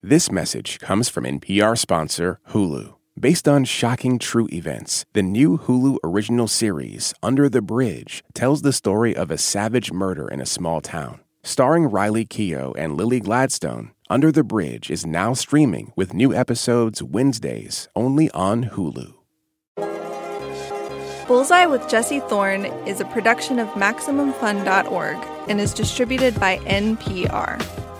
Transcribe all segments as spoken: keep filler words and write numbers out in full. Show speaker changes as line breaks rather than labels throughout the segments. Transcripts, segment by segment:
This message comes from N P R sponsor Hulu. Based on shocking true events, the new Hulu original series, Under the Bridge, tells the story of a savage murder in a small town. Starring Riley Keough and Lily Gladstone, Under the Bridge is now streaming with new episodes Wednesdays only on Hulu.
Bullseye with Jesse Thorne is a production of Maximum Fun dot org and is distributed by N P R.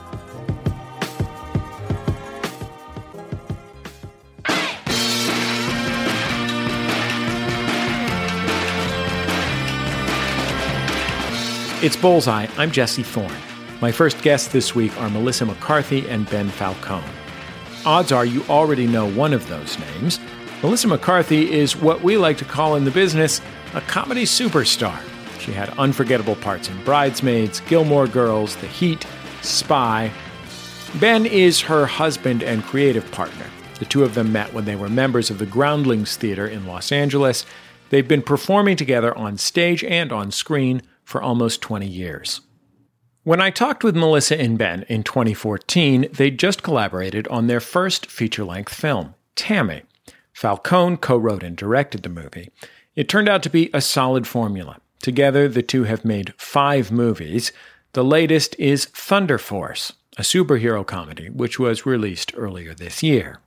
It's Bullseye. I'm Jesse Thorne. My first guests this week are Melissa McCarthy and Ben Falcone. Odds are you already know one of those names. Melissa McCarthy is what we like to call in the business a comedy superstar. She had unforgettable parts in Bridesmaids, Gilmore Girls, The Heat, Spy. Ben is her husband and creative partner. The two of them met when they were members of the Groundlings Theater in Los Angeles. They've been performing together on stage and on screen for almost twenty years. When I talked with Melissa and Ben in twenty fourteen, they just collaborated on their first feature-length film, Tammy. Falcone co-wrote and directed the movie. It turned out to be a solid formula. Together, the two have made five movies. The latest is Thunder Force, a superhero comedy, which was released earlier this year.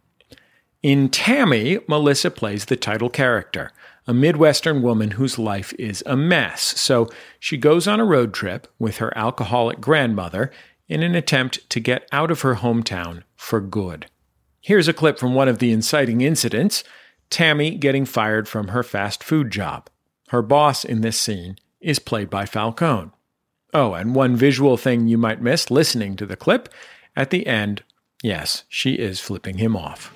In Tammy, Melissa plays the title character, a Midwestern woman whose life is a mess. So she goes on a road trip with her alcoholic grandmother in an attempt to get out of her hometown for good. Here's a clip from one of the inciting incidents, Tammy getting fired from her fast food job. Her boss in this scene is played by Falcone. Oh, and one visual thing you might miss listening to the clip, at the end, yes, she is flipping him off.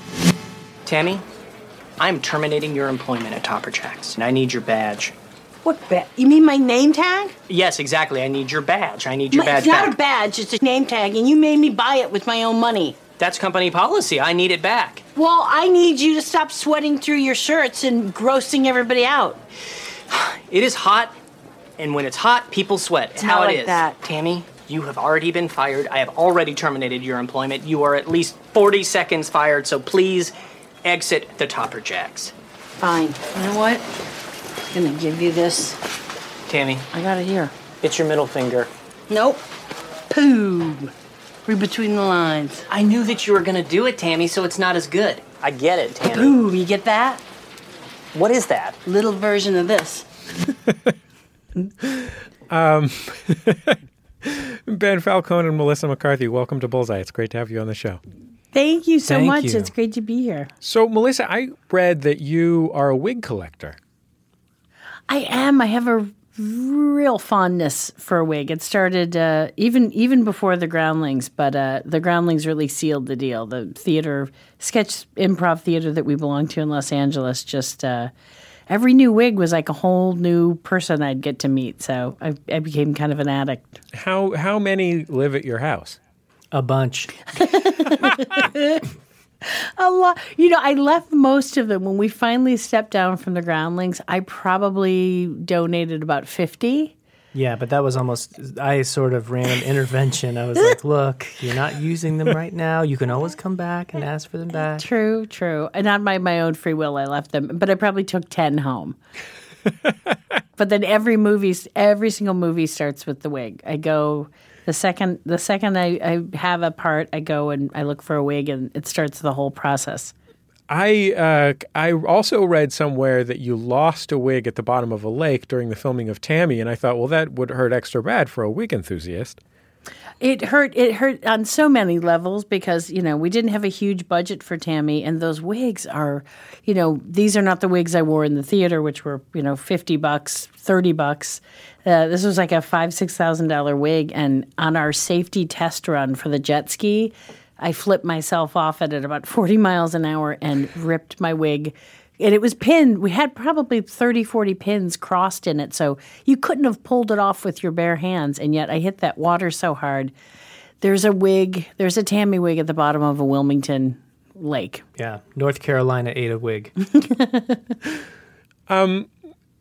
Tammy, I'm terminating your employment at Topper Jacks, and I need your badge.
What badge? You mean my name tag?
Yes, exactly. I need your badge. I need your
my,
badge
It's not
back.
a badge, it's a name tag, and you made me buy it with my own money.
That's company policy. I need it back.
Well, I need you to stop sweating through your shirts and grossing everybody out.
It is hot, and when it's hot, people sweat. It's,
It's
how
not
it
like
is.
that.
Tammy, you have already been fired. I have already terminated your employment. You are at least forty seconds fired, so please exit the Topper Jacks.
Fine. You know what? I'm gonna give you this.
Tammy.
I got it here.
It's your middle finger.
Nope. Pooh. Read between the lines.
I knew that you were going to do it, Tammy, so it's not as good. I get it, Tammy.
Pooh, you get that?
What is that?
Little version of this.
um, Ben Falcone and Melissa McCarthy, welcome to Bullseye. It's great to have you on the show.
Thank you so
Thank
much.
you.
It's great to be here.
So, Melissa, I read that you are a wig collector.
I am. I have a real fondness for a wig. It started uh, even even before the Groundlings, but uh, the Groundlings really sealed the deal. The theater, sketch improv theater that we belong to in Los Angeles, just uh, every new wig was like a whole new person I'd get to meet. So I, I became kind of an addict.
How how many live at your house?
A bunch.
A lot. You know, I left most of them. When we finally stepped down from the Groundlings, I probably donated about fifty.
Yeah, but that was almost, I sort of ran an intervention. I was like, look, you're not using them right now. You can always come back and ask for them back.
True, true. And not by my own free will, I left them. But I probably took ten home. But then every movie, every single movie starts with the wig. I go... The second the second I, I have a part, I go and I look for a wig, and it starts the whole process.
I uh, I also read somewhere that you lost a wig at the bottom of a lake during the filming of Tammy, and I thought, well, that would hurt extra bad for a wig enthusiast.
It hurt. It hurt on so many levels because, you know, we didn't have a huge budget for Tammy, and those wigs are, you know, these are not the wigs I wore in the theater, which were, you know, fifty bucks, thirty bucks. Uh, this was like a five, six thousand dollar wig, and on our safety test run for the jet ski, I flipped myself off at it about forty miles an hour and ripped my wig. And it was pinned. We had probably thirty, forty pins crossed in it, so you couldn't have pulled it off with your bare hands, and yet I hit that water so hard. There's a wig, there's a Tammy wig at the bottom of a Wilmington lake.
Yeah, North Carolina ate a wig.
um,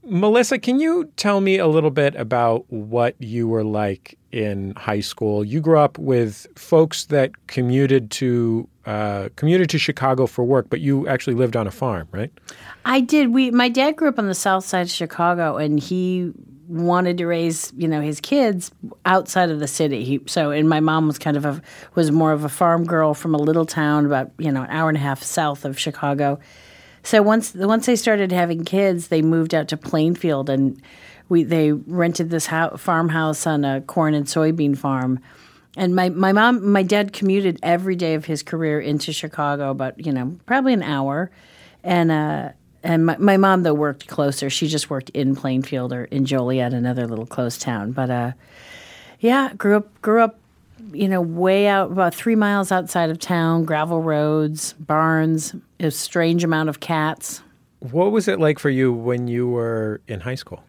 Melissa, can you tell me a little bit about what you were like in high school? You grew up with folks that commuted to uh, commuted to Chicago for work, but you actually lived on a farm, right?
I did. We my dad grew up on the south side of Chicago, and he wanted to raise, you know, his kids outside of the city. He, so, and my mom was kind of a was more of a farm girl from a little town about, you know, an hour and a half south of Chicago. So once once they started having kids, they moved out to Plainfield, and we they rented this ho- farmhouse on a corn and soybean farm. And my, my mom, my dad commuted every day of his career into Chicago, about, you know, probably an hour. And uh, and my, my mom, though, worked closer. She just worked in Plainfield or in Joliet, another little close town. But uh, yeah, grew up grew up, you know, way out, about three miles outside of town, gravel roads, barns, a strange amount of cats.
What was it like for you when you were in high school?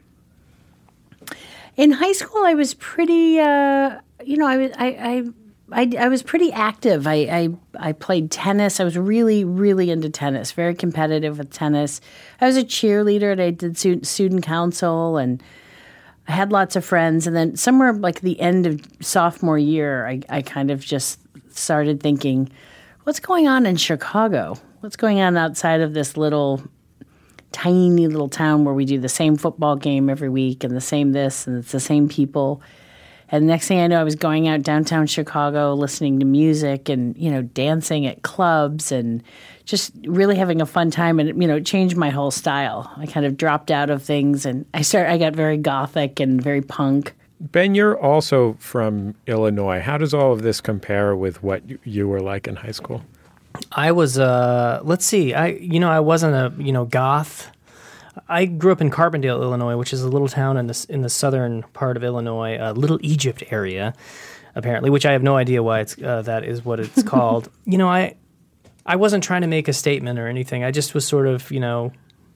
In high school, I was pretty, uh, you know, I was I, I I I was pretty active. I, I I played tennis. I was really really into tennis. Very competitive with tennis. I was a cheerleader, and I did student student council, and I had lots of friends. And then somewhere like the end of sophomore year, I I kind of just started thinking, what's going on in Chicago? What's going on outside of this little tiny little town where we do the same football game every week and the same this and it's the same people. And the next thing I know, I was going out downtown Chicago, listening to music and, you know, dancing at clubs and just really having a fun time. And, you know, it changed my whole style. I kind of dropped out of things and I started, I got very gothic and very punk.
Ben, you're also from Illinois. How does all of this compare with what you were like in high school?
I was, uh, let's see, I, you know, I wasn't a, you know, goth. I grew up in Carbondale, Illinois, which is a little town in the, in the southern part of Illinois, uh, Little Egypt area, apparently, which I have no idea why it's, uh, that is what it's called. You know, I, I wasn't trying to make a statement or anything. I just was sort of, you know,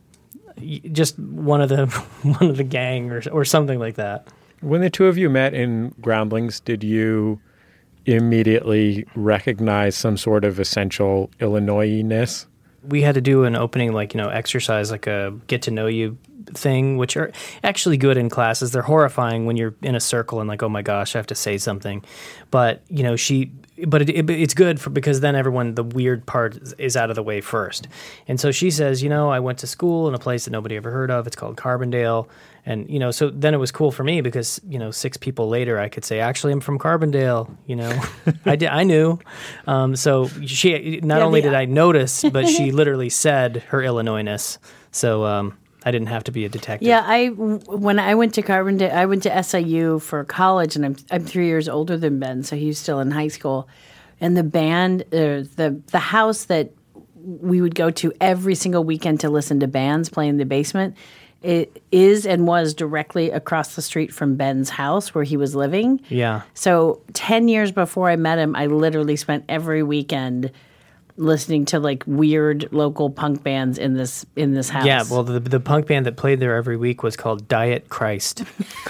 just one of the, one of the gang or, or something like that.
When the two of you met in Groundlings, did you immediately recognize some sort of essential Illinois-ness?
We had to do an opening, like, you know, exercise, like a get to know you thing, which are actually good in classes. They're horrifying when you're in a circle and like, oh my gosh, I have to say something. But, you know, she, but it, it, it's good for, because then everyone, the weird part is out of the way first. And so she says, you know, I went to school in a place that nobody ever heard of. It's called Carbondale. And, you know, so then it was cool for me because, you know, six people later I could say, actually, I'm from Carbondale, you know. I did, I knew. Um, so she, not
yeah,
only
the,
did I notice, but she literally said her Illinois-ness. So um, I didn't have to be a detective.
Yeah, I, when I went to Carbondale, I went to S I U for college, and I'm, I'm three years older than Ben, so he's still in high school. And the band, uh, the the house that we would go to every single weekend to listen to bands play in the basement, it is and was directly across the street from Ben's house where he was living.
Yeah.
So ten years before I met him, I literally spent every weekend listening to like weird local punk bands in this in this house.
Yeah, well, the the punk band that played there every week was called Diet Christ.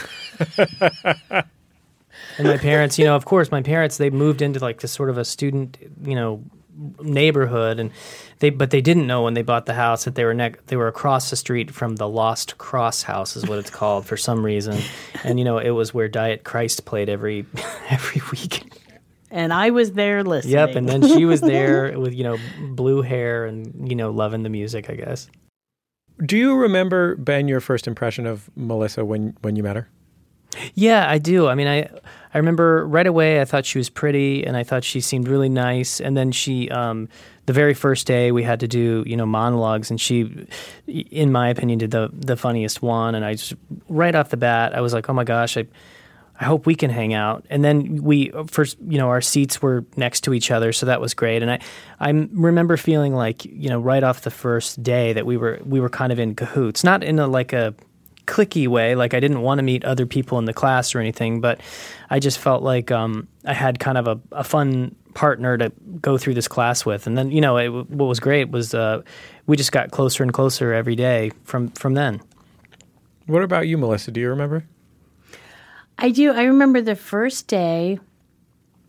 And my parents, you know, of course, my parents, they moved into like this sort of a student, you know, neighborhood, and they but they didn't know when they bought the house that they were ne- they were across the street from the Lost Cross House, is what it's called for some reason. And you know, it was where Diet Christ played every every week.
And I was there listening.
Yep, and then she was there with, you know, blue hair and, you know, loving the music, I guess.
Do you remember, Ben, your first impression of Melissa when when you met her?
Yeah, I do. I mean, I I remember right away I thought she was pretty and I thought she seemed really nice. And then she, um, the very first day we had to do, you know, monologues, and she, in my opinion, did the, the funniest one. And I just, right off the bat, I was like, oh my gosh, I I hope we can hang out. And then we, first, you know, our seats were next to each other, so that was great. And I, I remember feeling like, you know, right off the first day that we were we were kind of in cahoots, not in a like a cliquey way, like I didn't want to meet other people in the class or anything, but I just felt like um, I had kind of a, a fun partner to go through this class with. And then, you know, it, what was great was uh, we just got closer and closer every day from, from then.
What about you, Melissa? Do you remember?
I do. I remember the first day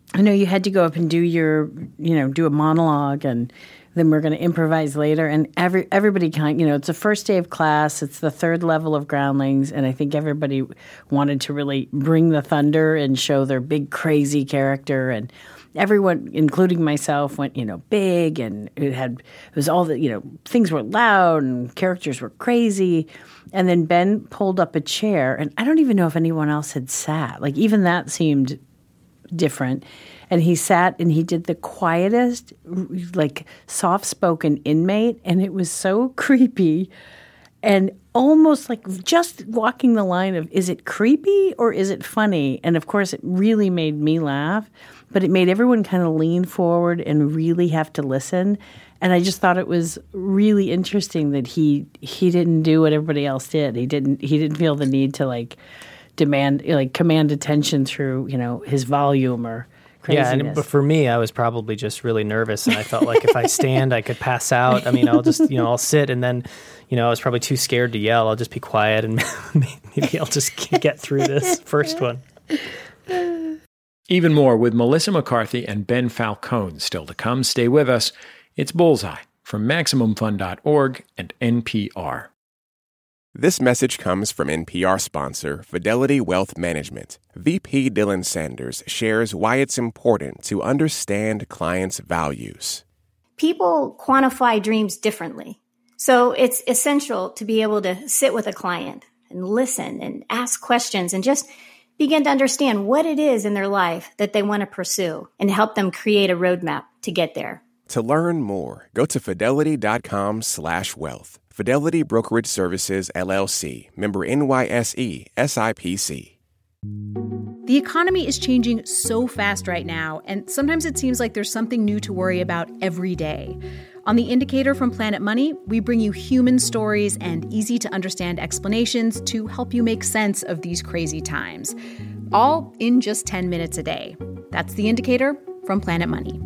I know you had to go up and do your, you know, do a monologue, and then we're going to improvise later. And every everybody kind, you know, it's the first day of class. It's the third level of Groundlings, and I think everybody wanted to really bring the thunder and show their big crazy character. And everyone, including myself, went, you know, big, and it had it was all the, you know, things were loud and characters were crazy. And then Ben pulled up a chair, and I don't even know if anyone else had sat. Like, even that seemed different. And he sat and he did the quietest, like, soft-spoken inmate, and it was so creepy and almost like just walking the line of, is it creepy or is it funny? And, of course, it really made me laugh, but it made everyone kind of lean forward and really have to listen. And I just thought it was really interesting that he he didn't do what everybody else did. He didn't he didn't feel the need to, like, demand, like, command attention through, you know, his volume or craziness.
Yeah, and, but for me, I was probably just really nervous, and I felt like if I stand, I could pass out. I mean, I'll just, you know, I'll sit, and then, you know, I was probably too scared to yell. I'll just be quiet, and maybe I'll just get through this first one.
Even more with Melissa McCarthy and Ben Falcone still to come. Stay with us. It's Bullseye from Maximum Fun dot org and N P R.
This message comes from N P R sponsor Fidelity Wealth Management. V P Dylan Sanders shares why it's important to understand clients' values.
People quantify dreams differently. So it's essential to be able to sit with a client and listen and ask questions and just begin to understand what it is in their life that they want to pursue and help them create a roadmap to get there.
To learn more, go to fidelity.com slash wealth. Fidelity Brokerage Services, L L C, member N Y S E, S I P C.
The economy is changing so fast right now, and sometimes it seems like there's something new to worry about every day. On The Indicator from Planet Money, we bring you human stories and easy-to-understand explanations to help you make sense of these crazy times, all in just ten minutes a day. That's The Indicator from Planet Money.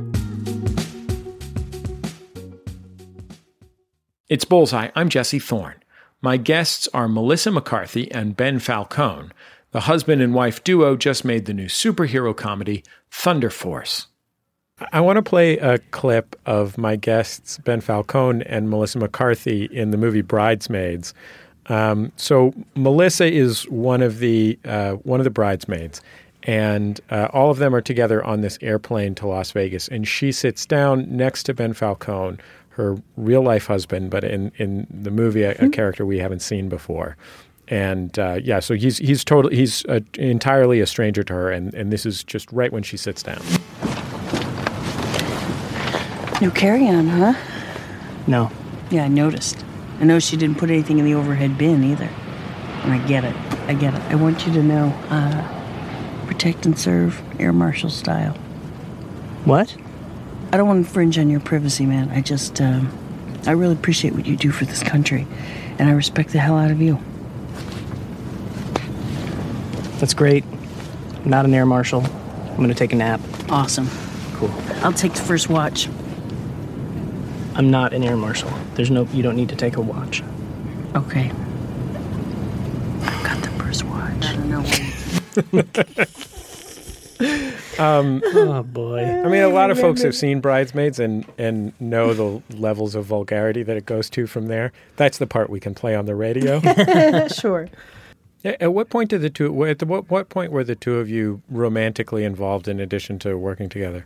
It's Bullseye. I'm Jesse Thorne. My guests are Melissa McCarthy and Ben Falcone. The husband and wife duo just made the new superhero comedy, Thunder Force. I want to play a clip of my guests, Ben Falcone and Melissa McCarthy, in the movie Bridesmaids. Um, so Melissa is one of the uh, one of the bridesmaids, and uh, all of them are together on this airplane to Las Vegas. And she sits down next to Ben Falcone, her real-life husband, but in, in the movie, a, a character we haven't seen before. And, uh, yeah, so he's he's totally he's uh, entirely a stranger to her, and, and this is just right when she sits down.
No carry-on, huh?
No.
Yeah, I noticed. I know she didn't put anything in the overhead bin either. And I get it. I get it. I want you to know, uh, protect and serve, Air Marshal style.
What?
I don't want to infringe on your privacy, man. I just, um, I really appreciate what you do for this country, and I respect the hell out of you.
That's great. I'm not an air marshal. I'm going to take a nap.
Awesome.
Cool.
I'll take the first watch.
I'm not an air marshal. There's no, you don't need to take a watch.
Okay. I've got the first watch. I don't know when.
Um,
oh, boy.
I mean, a lot of folks have seen Bridesmaids and, and know the levels of vulgarity that it goes to from there. That's the part we can play on the radio.
Sure.
At what point did the two? At the, what, what point were the two of you romantically involved in addition to working together?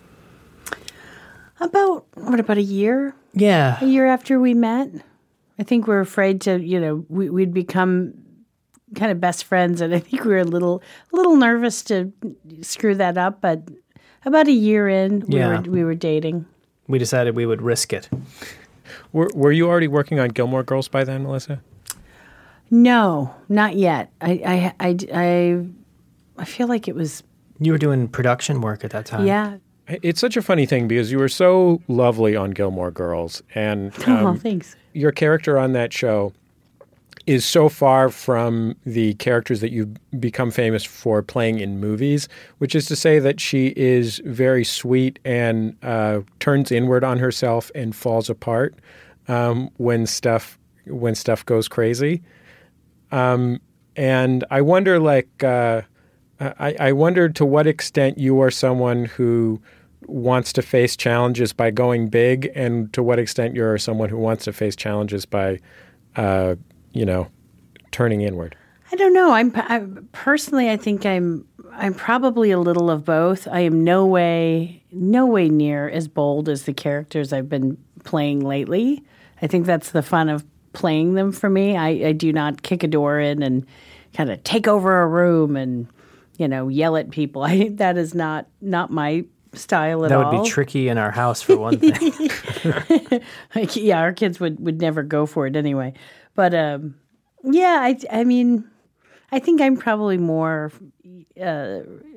About, what, about a year?
Yeah.
A year after we met. I think we're afraid to, you know, we, we'd become kind of best friends, and I think we were a little a little nervous to screw that up, but about a year in, we,
yeah.
were, we were dating.
We decided we would risk it.
Were, were you already working on Gilmore Girls by then, Melissa?
No, not yet. I, I, I, I, I feel like it was...
You were doing production work at that time.
Yeah.
It's such a funny thing because you were so lovely on Gilmore Girls, and um,
oh, thanks.
Your character on that show is so far from the characters that you've become famous for playing in movies, which is to say that she is very sweet and uh, turns inward on herself and falls apart um, when stuff when stuff goes crazy. Um, and I wonder, like, uh, I, I wonder to what extent you are someone who wants to face challenges by going big, and to what extent you're someone who wants to face challenges by, uh, you know, turning inward.
I don't know. I'm I, personally, I think I'm I'm probably a little of both. I am no way, no way near as bold as the characters I've been playing lately. I think that's the fun of playing them for me. I, I do not kick a door in and kind of take over a room and, you know, yell at people. I that is not not my style at
that
all.
That would be tricky in our house, for one thing.
Like, yeah, our kids would, would never go for it anyway. But um, yeah, I I mean, I think I'm probably more uh,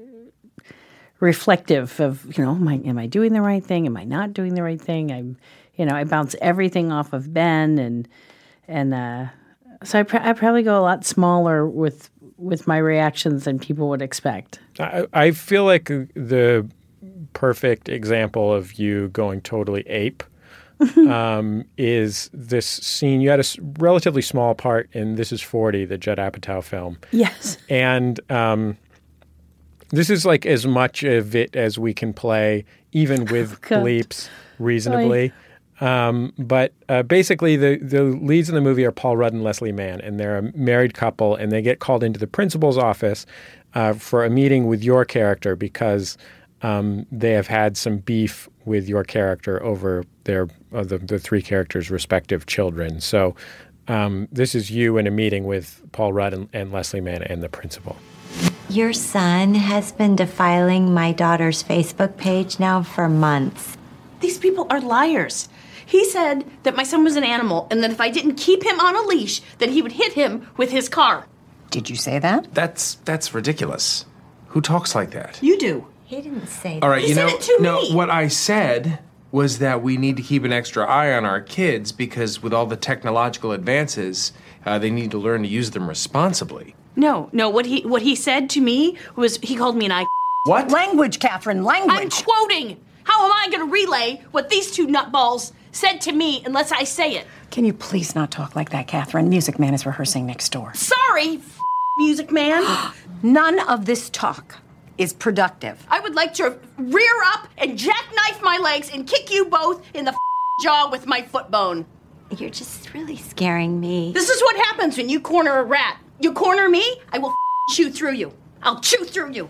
reflective of, you know, am I, am I doing the right thing? Am I not doing the right thing? I'm, you know, I bounce everything off of Ben, and and uh, so I, pr- I probably go a lot smaller with with my reactions than people would expect.
I, I feel like the perfect example of you going totally ape um, is this scene. You had a s- relatively small part in This Is forty, the Judd Apatow film.
Yes.
And um, this is like as much of it as we can play, even with oh, bleeps, reasonably. Um, but uh, basically, the, the leads in the movie are Paul Rudd and Leslie Mann, and they're a married couple, and they get called into the principal's office uh, for a meeting with your character because um, they have had some beef with your character over their uh, the, the three characters' respective children. So um, this is you in a meeting with Paul Rudd and, and Leslie Mann and the principal.
Your son has been defiling my daughter's Facebook page now for months.
These people are liars. He said that my son was an animal, and that if I didn't keep him on a leash, that he would hit him with his car.
Did you say that?
That's that's ridiculous. Who talks like that?
You do.
He didn't say that.
All right,
he
you
said
know,
it to
no,
me.
What I said was that we need to keep an extra eye on our kids because with all the technological advances, uh, they need to learn to use them responsibly.
No, no, what he what he said to me was he called me an I.
What?
Language, Catherine, language.
I'm quoting. How am I going to relay what these two nutballs said to me unless I say it?
Can you please not talk like that, Catherine? Music Man is rehearsing next door.
Sorry, f- Music Man.
None of this talk is productive.
I would like to rear up and jackknife my legs and kick you both in the f- jaw with my foot bone.
You're just really scaring me.
This is what happens when you corner a rat. You corner me, I will f- chew through you. I'll chew through you.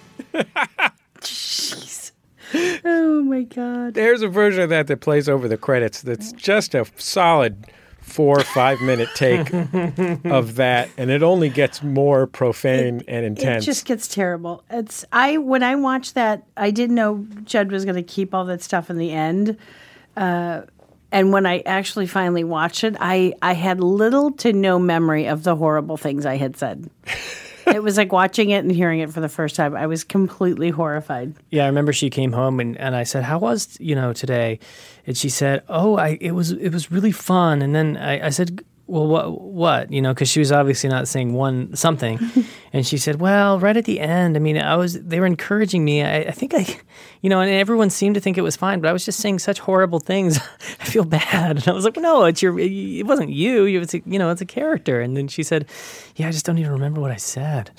Jeez. Oh, my God.
There's a version of that that plays over the credits that's just a solid four or five minute take of that, and it only gets more profane
it,
and intense.
It just gets terrible. It's I When I watched that, I didn't know Judd was going to keep all that stuff in the end. Uh, and when I actually finally watched it, I, I had little to no memory of the horrible things I had said. It was like watching it and hearing it for the first time. I was completely horrified.
Yeah, I remember she came home and, and I said, "How was, you know, today?" And she said, "Oh, I it was it was really fun." And then I, I said, "Well, what what?" You know, because she was obviously not saying one something. And she said, "Well, right at the end, I mean, I was they were encouraging me. I, I think I, you know, and everyone seemed to think it was fine, but I was just saying such horrible things. I feel bad." And I was like, "No, it's your. It wasn't you. It's a, you know, it's a character." And then she said, "Yeah, I just don't even remember what I said."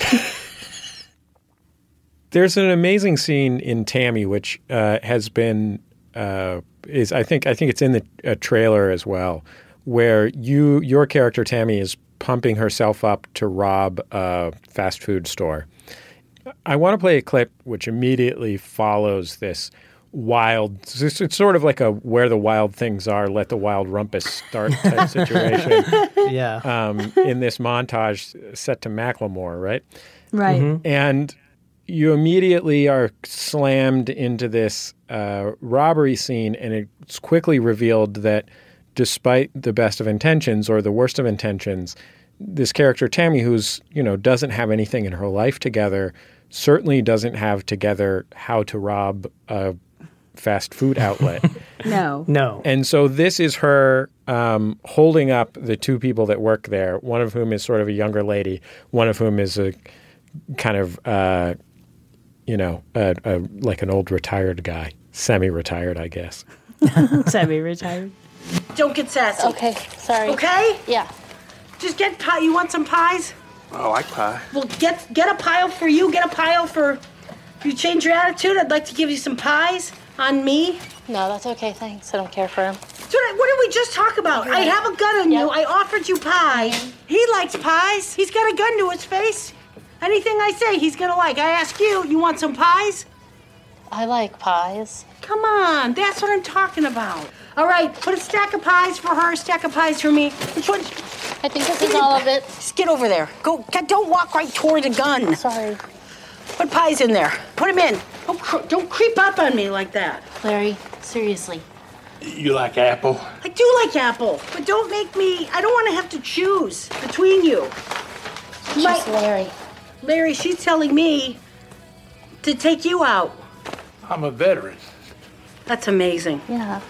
There's an amazing scene in Tammy, which uh, has been uh, is I think I think it's in the uh, trailer as well, where you your character Tammy is pumping herself up to rob a fast food store. I want to play a clip which immediately follows this wild, it's, it's sort of like a where the wild things are, let the wild rumpus start type situation.
Yeah.
Um, in this montage set to Macklemore, right?
Right.
Mm-hmm. And you immediately are slammed into this uh, robbery scene, and it's quickly revealed that despite the best of intentions or the worst of intentions, this character Tammy, who's, you know, doesn't have anything in her life together, certainly doesn't have together how to rob a fast food outlet.
No.
No.
And so this is her um, holding up the two people that work there, one of whom is sort of a younger lady, one of whom is a kind of, uh, you know, a, a, like an old retired guy, semi-retired, I guess.
Semi-retired.
Don't get sassy.
Okay, sorry.
Okay?
Yeah.
Just get pie. You want some pies?
I like pie.
Well, get get a pile for you. Get a pile for... If you change your attitude, I'd like to give you some pies on me.
No, that's okay, thanks. I don't care for him.
Dude, what did we just talk about? I have a gun on
Yep.
you. I offered you pie. He likes pies. He's got a gun to his face. Anything I say, he's gonna like. I ask you, you want some pies?
I like pies.
Come on, that's what I'm talking about. All right, put a stack of pies for her, a stack of pies for me. Which one?
I think this is all of it.
Just get over there. Go. Don't walk right toward the gun.
Sorry.
Put pies in there. Put them in. Don't, cr- don't creep up on me like that.
Larry, seriously.
You like apple?
I do like apple, but don't make me... I don't want to have to choose between you.
It's just Larry.
Larry, she's telling me to take you out.
I'm a veteran.
That's amazing.
Yeah.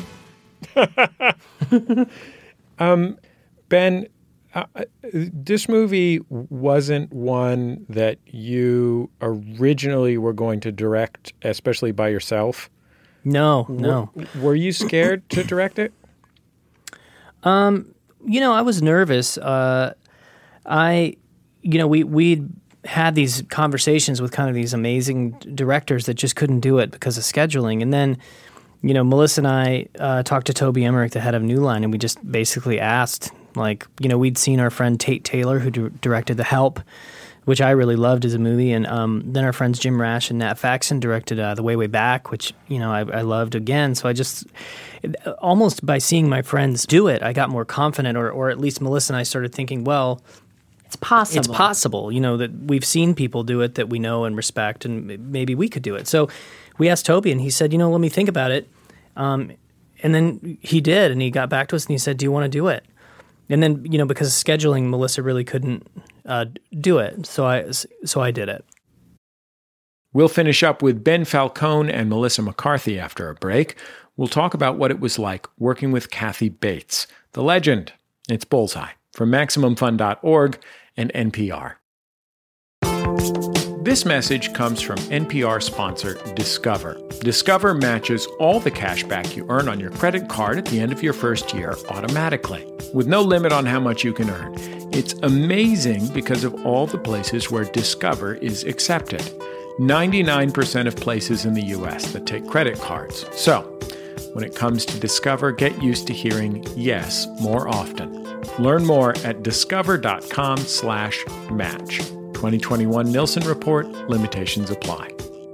um, Ben, uh, this movie wasn't one that you originally were going to direct, especially by yourself.
No, no.
Were, were you scared to direct it?
Um, you know, I was nervous. Uh, I, you know, we we'd had these conversations with kind of these amazing directors that just couldn't do it because of scheduling, and then, you know, Melissa and I uh, talked to Toby Emmerich, the head of New Line, and we just basically asked, like, you know, we'd seen our friend Tate Taylor, who d- directed The Help, which I really loved as a movie, and um, then our friends Jim Rash and Nat Faxon directed uh, The Way, Way Back, which, you know, I, I loved again. So I just, almost by seeing my friends do it, I got more confident, or or at least Melissa and I started thinking, well,
it's possible.
It's possible, you know, that we've seen people do it that we know and respect, and maybe we could do it. So we asked Toby, and he said, you know, let me think about it. Um, and then he did, and he got back to us, and he said, do you want to do it? And then, you know, because of scheduling, Melissa really couldn't uh, do it, so I so I did it.
We'll finish up with Ben Falcone and Melissa McCarthy after a break. We'll talk about what it was like working with Kathy Bates, the legend. It's Bullseye from Maximum Fun dot org and N P R. This message comes from N P R sponsor Discover. Discover matches all the cash back you earn on your credit card at the end of your first year automatically, with no limit on how much you can earn. It's amazing because of all the places where Discover is accepted. ninety-nine percent of places in the U S that take credit cards. So, when it comes to Discover, get used to hearing yes more often. Learn more at discover.com slash match. twenty twenty-one Nielsen Report. Limitations apply.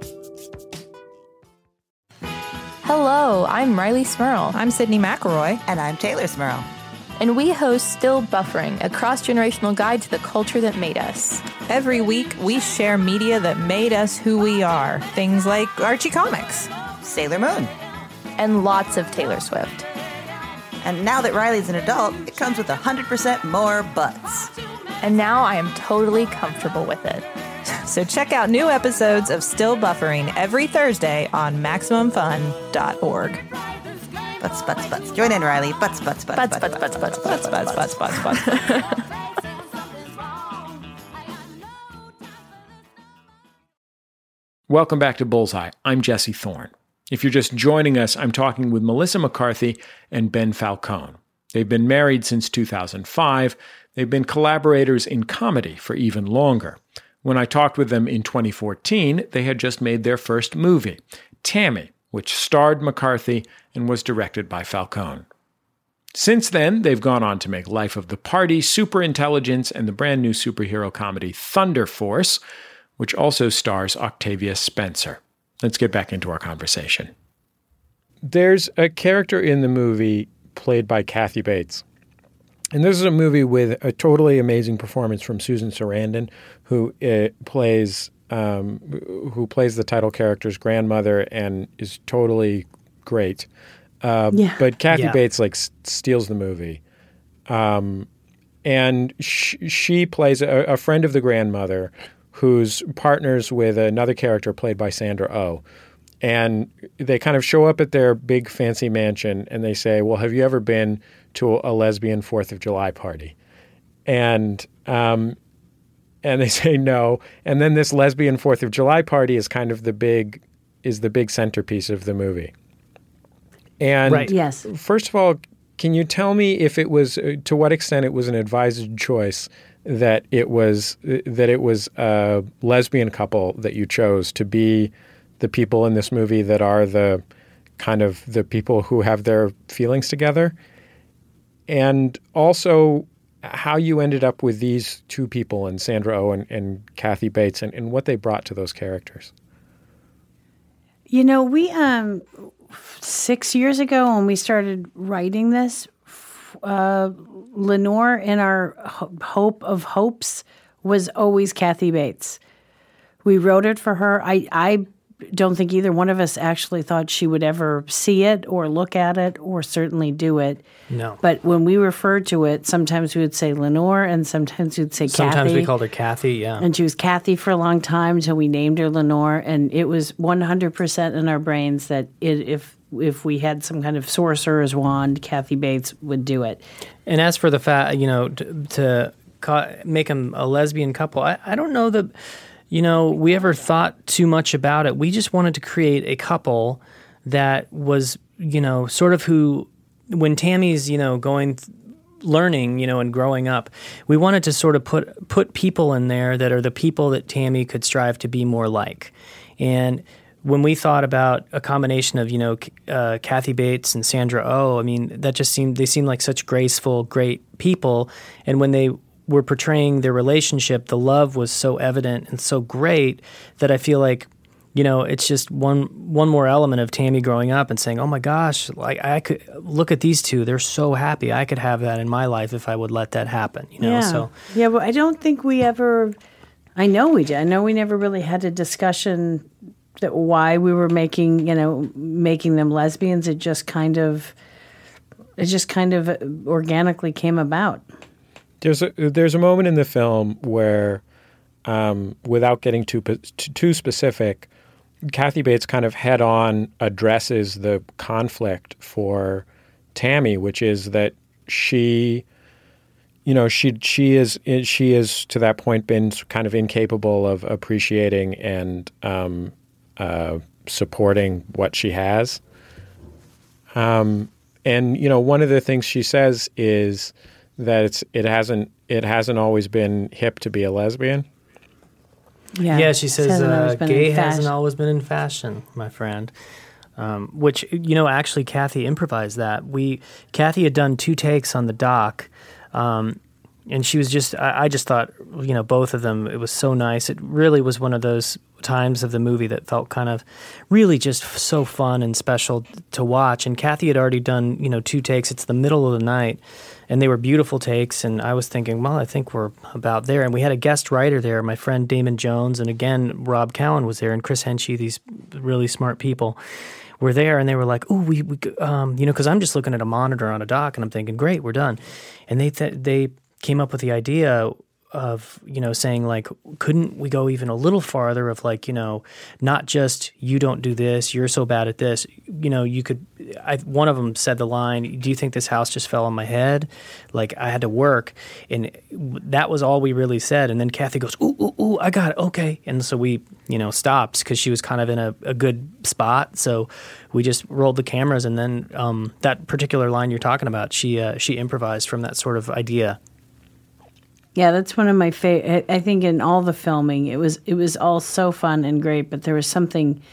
Hello, I'm Riley Smurl.
I'm Sydney McElroy. And I'm Taylor Smurl.
And we host Still Buffering, a cross-generational guide to the culture that made us.
Every week, we share media that made us who we are. Things like Archie Comics, Sailor Moon,
and lots of Taylor Swift.
And now that Riley's an adult, it comes with one hundred percent more butts.
And now I am totally comfortable with it.
So check out new episodes of Still Buffering every Thursday on Maximum Fun dot org. Butts, butts, butts. Join in, Riley. Butts, butts, butts,
butts, butts, butts, butts, butts, butts, butts, butts, butts, butts.
Welcome back to Bullseye. I'm Jesse Thorne. If you're just joining us, I'm talking with Melissa McCarthy and Ben Falcone. They've been married since two thousand five. They've been collaborators in comedy for even longer. When I talked with them in twenty fourteen, they had just made their first movie, Tammy, which starred McCarthy and was directed by Falcone. Since then, they've gone on to make Life of the Party, Superintelligence, and the brand new superhero comedy Thunder Force, which also stars Octavia Spencer. Let's get back into our conversation. There's a character in the movie played by Kathy Bates. And this is a movie with a totally amazing performance from Susan Sarandon, who uh, plays um, who plays the title character's grandmother and is totally great. Uh, yeah. But Kathy yeah. Bates like s- steals the movie, um, and sh- she plays a, a friend of the grandmother who's partners with another character played by Sandra Oh. And they kind of show up at their big fancy mansion and they say, well, have you ever been to a lesbian fourth of July party? And um, and they say no. And then this lesbian fourth of July party is kind of the big is the big centerpiece of the movie. And
right. yes.
First of all, can you tell me if it was, to what extent it was an advised choice that it was that it was a lesbian couple that you chose to be the people in this movie that are the kind of the people who have their feelings together, and also how you ended up with these two people, and Sandra Oh and, and Kathy Bates, and, and what they brought to those characters.
You know, we um, six years ago when we started writing this, uh, Lenore in our ho- hope of hopes was always Kathy Bates. We wrote it for her. I, I don't think either one of us actually thought she would ever see it or look at it or certainly do it.
No.
But when we referred to it, sometimes we would say Lenore and sometimes we'd say
Sometimes
Kathy.
we called her Kathy, yeah.
And she was Kathy for a long time until we named her Lenore. And it was one hundred percent in our brains that it, if if we had some kind of sorcerer's wand, Kathy Bates would do it.
And as for the fact, you know, to, to ca- make them a lesbian couple, I, I don't know that, you know, we ever thought too much about it. We just wanted to create a couple that was, you know, sort of who, when Tammy's, you know, going, learning, you know, and growing up, we wanted to sort of put put people in there that are the people that Tammy could strive to be more like. And when we thought about a combination of, you know, uh, Kathy Bates and Sandra Oh, I mean, that just seemed, they seemed like such graceful, great people. And when they were portraying their relationship, the love was so evident and so great that I feel like, you know, it's just one one more element of Tammy growing up and saying, oh my gosh, like I could look at these two, they're so happy. I could have that in my life if I would let that happen, you know?
Yeah.
So
yeah, but I don't think we ever, I know we did. I know we never really had a discussion that why we were making, you know, making them lesbians. It just kind of, it just kind of organically came about.
There's a there's a moment in the film where, um, without getting too too specific, Kathy Bates kind of head on addresses the conflict for Tammy, which is that she, you know, she she is she is to that point been kind of incapable of appreciating and um, uh, supporting what she has. Um, and you know, one of the things she says is that it's it hasn't it hasn't always been hip to be a lesbian.
Yeah,
yeah she says uh, gay hasn't
fashion.
always been in fashion, my friend. Um, which, you know, actually Kathy improvised that. We Kathy had done two takes on the doc, um, and she was just I, I just thought, you know, both of them, it was so nice. It really was one of those times of the movie that felt kind of really just so fun and special to watch. And Kathy had already done, you know, two takes. It's the middle of the night. And they were beautiful takes, and I was thinking, well, I think we're about there. And we had a guest writer there, my friend Damon Jones, and again, Rob Cowan was there, and Chris Henchy, these really smart people were there, and they were like, oh, we, we um, you know, because I'm just looking at a monitor on a dock, and I'm thinking, great, we're done. And they th- they came up with the idea of, you know, saying like, couldn't we go even a little farther of like, you know, not just you don't do this, you're so bad at this, you know, you could, I, one of them said the line, do you think this house just fell on my head? Like I had to work. And that was all we really said. And then Kathy goes, ooh, ooh, ooh, I got it. Okay. And so we, you know, stopped because she was kind of in a, a good spot. So we just rolled the cameras. And then um, that particular line you're talking about, she, uh, she improvised from that sort of idea.
Yeah, that's one of my favorite. I think in all the filming, it was it was all so fun and great, but there was something,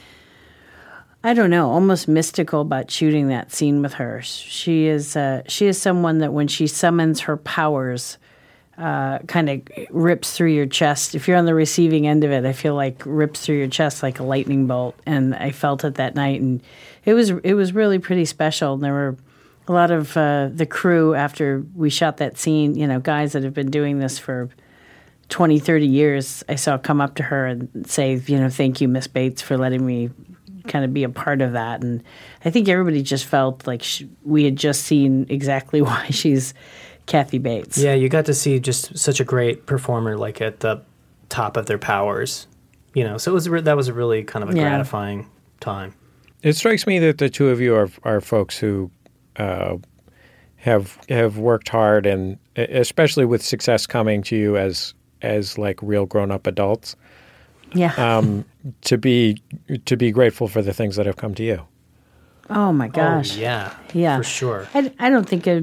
I don't know, almost mystical about shooting that scene with her. She is uh, she is someone that when she summons her powers, uh, kind of rips through your chest. If you're on the receiving end of it, I feel like rips through your chest like a lightning bolt, and I felt it that night, and it was it was really pretty special. And there were a lot of uh, the crew, after we shot that scene, you know, guys that have been doing this for twenty, thirty years, I saw come up to her and say, you know, thank you, Miss Bates, for letting me kind of be a part of that. And I think everybody just felt like she, we had just seen exactly why she's Kathy Bates.
Yeah, you got to see just such a great performer, like at the top of their powers, you know, so it was re- that was a really kind of a
Yeah.
gratifying time.
It strikes me that the two of you are are folks who Uh, have have worked hard, and especially with success coming to you as as like real grown up adults.
Yeah.
Um, to be to be grateful for the things that have come to you.
Oh my gosh.
Oh, yeah.
Yeah.
For sure.
I, I don't think a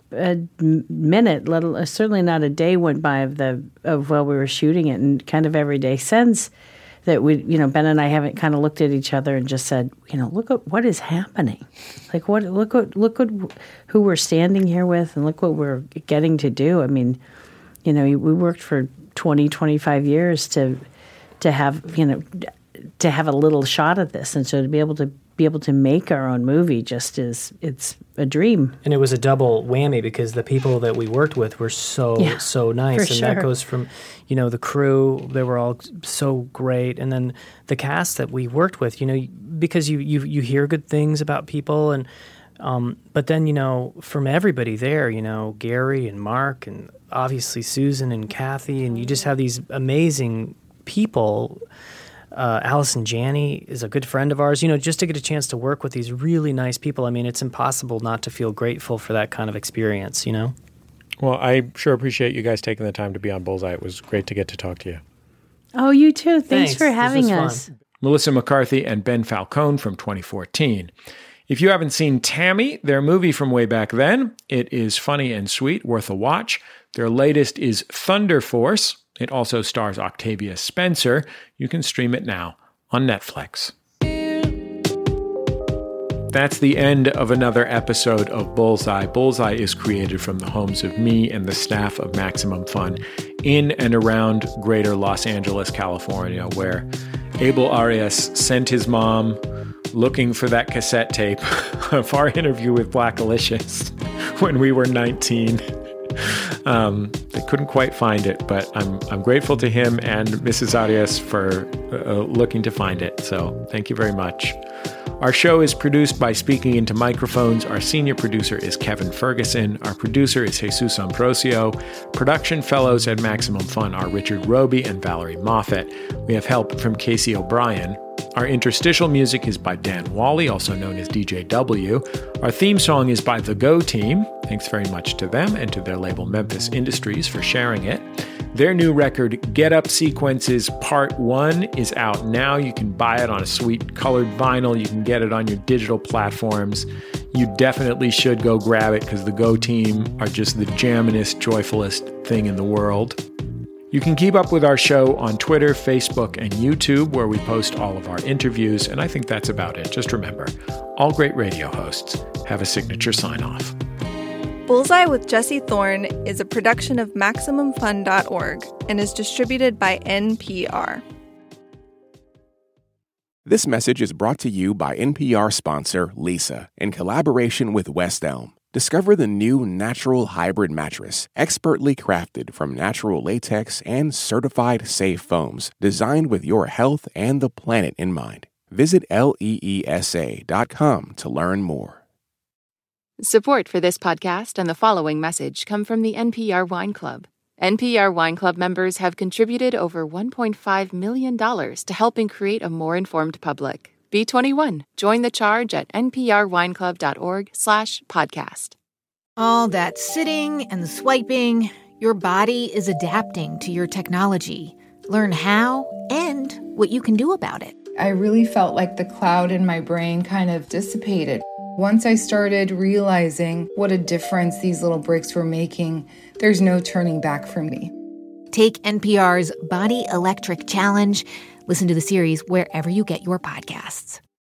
a minute, let alone, certainly not a day went by of the of while we were shooting it, and kind of every day since that we, you know, Ben and I haven't kind of looked at each other and just said, you know, look at what is happening, like what look what look what who we're standing here with, and look what we're getting to do. I mean, you know, we worked for twenty, twenty-five years to to have, you know, to have a little shot at this, and so to be able to be able to make our own movie just is, it's a dream.
And it was a double whammy because the people that we worked with were so, yeah, so nice. And
sure.
that goes from, you know, the crew, they were all so great. And then the cast that we worked with, you know, because you, you, you hear good things about people. And, um, but then, you know, from everybody there, you know, Gary and Mark and obviously Susan and Kathy, and you just have these amazing people. Uh, Allison Janney is a good friend of ours. You know, just to get a chance to work with these really nice people, I mean, it's impossible not to feel grateful for that kind of experience, you know?
Well, I sure appreciate you guys taking the time to be on Bullseye. It was great to get to talk to you.
Oh, you too. Thanks,
Thanks.
for having
This was
us.
fun.
Melissa McCarthy and Ben Falcone from twenty fourteen. If you haven't seen Tammy, their movie from way back then, it is funny and sweet, worth a watch. Their latest is Thunder Force. It also stars Octavia Spencer. You can stream it now on Netflix. That's the end of another episode of Bullseye. Bullseye is created from the homes of me and the staff of Maximum Fun in and around greater Los Angeles, California, where Abel Arias sent his mom looking for that cassette tape of our interview with Black Alicious when we were nineteen. Um, they couldn't quite find it, but I'm I'm grateful to him and Missus Arias for uh, looking to find it. So thank you very much. Our show is produced by Speaking Into Microphones. Our senior producer is Kevin Ferguson. Our producer is Jesus Ambrosio. Production fellows at Maximum Fun are Richard Roby and Valerie Moffat. We have help from Casey O'Brien. Our interstitial music is by Dan Wally, also known as D J W. Our theme song is by The Go Team. Thanks very much to them and to their label Memphis Industries for sharing it. Their new record, Get Up Sequences Part one, is out now. You can buy it on a sweet colored vinyl. You can get it on your digital platforms. You definitely should go grab it because the Go Team are just the jamminest, joyfulest thing in the world. You can keep up with our show on Twitter, Facebook, and YouTube, where we post all of our interviews, and I think that's about it. Just remember, all great radio hosts have a signature sign-off.
Bullseye with Jesse Thorne is a production of Maximum Fun dot org and is distributed by N P R.
This message is brought to you by N P R sponsor Leesa in collaboration with West Elm. Discover the new Natural Hybrid Mattress, expertly crafted from natural latex and certified safe foams, designed with your health and the planet in mind. Visit leesa dot com to learn more.
Support for this podcast and the following message come from the N P R Wine Club. N P R Wine Club members have contributed over one point five million dollars to helping create a more informed public. Be twenty-one. Join the charge at nprwineclub.org slash podcast.
All that sitting and swiping, your body is adapting to your technology. Learn how and what you can do about it.
I really felt like the cloud in my brain kind of dissipated. Once I started realizing what a difference these little breaks were making, there's no turning back for me.
Take N P R's Body Electric Challenge. Listen to the series wherever you get your podcasts.